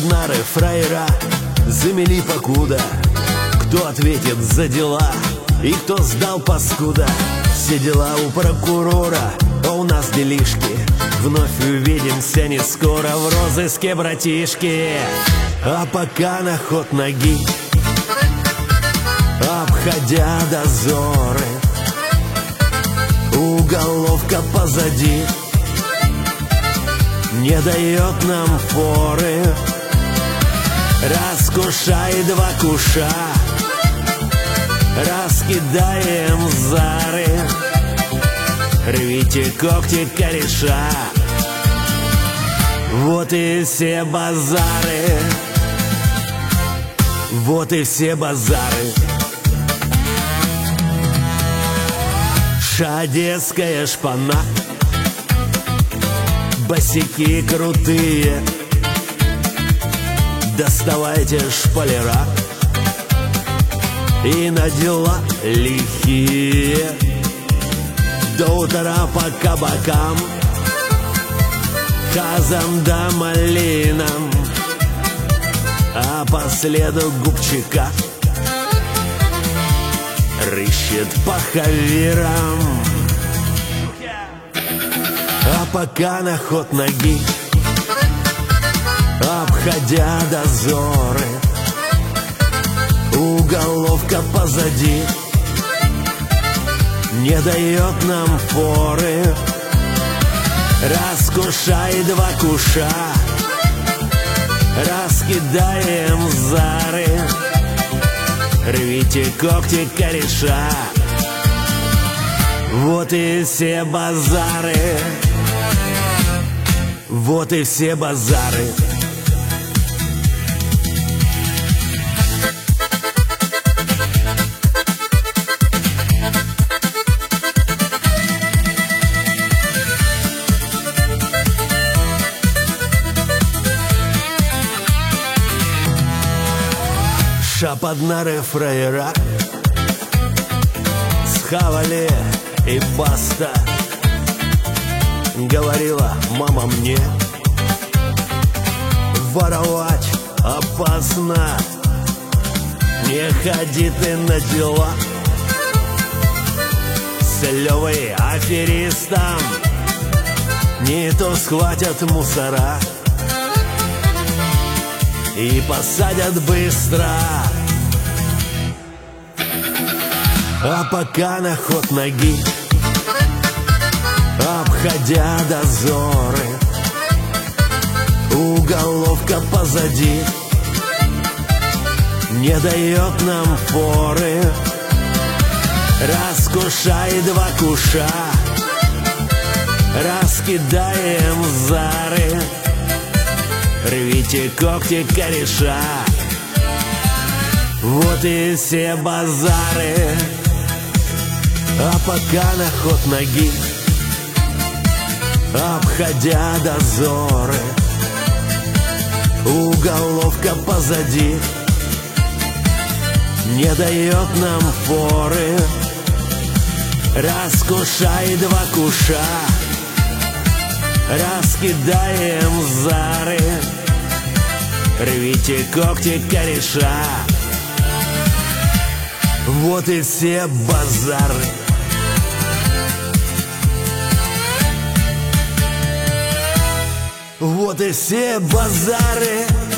под нары фраера замели покуда. Кто ответит за дела и кто сдал паскуда? Все дела у прокурора, а у нас делишки. Вновь увидимся не скоро в розыске, братишки. А пока на ход ноги, обходя дозоры, уголовка позади не дает нам форы. Раскушай два куша, раскидаем зары, рвите когти кореша. Вот и все базары, вот и все базары. Одесская шпана, босяки крутые, доставайте шпалера и на дела лихие. До утра по кабакам, хазам да малинам, а по следу губчика рыщет по хаверам. А пока на ход ноги, обходя дозоры, уголовка позади не дает нам форы. Раскушай два куша, раскидаем зары, рвите когти кореша. Вот и все базары, вот и все базары. Под нары фраера схавали и баста. Говорила мама мне, воровать опасно, не ходи ты на дела с Левой аферистом, не то схватят мусора и посадят быстро. А пока на ход ноги, обходя дозоры, уголовка позади не дает нам форы. Раскушай два куша, раскидаем зары, рвите когти кореша. Вот и все базары. А пока на ход ноги, обходя дозоры, уголовка позади не дает нам форы. Раскушай два куша, раскидаем зары, рвите когти кореша. Вот и все базары. Вот и все базары.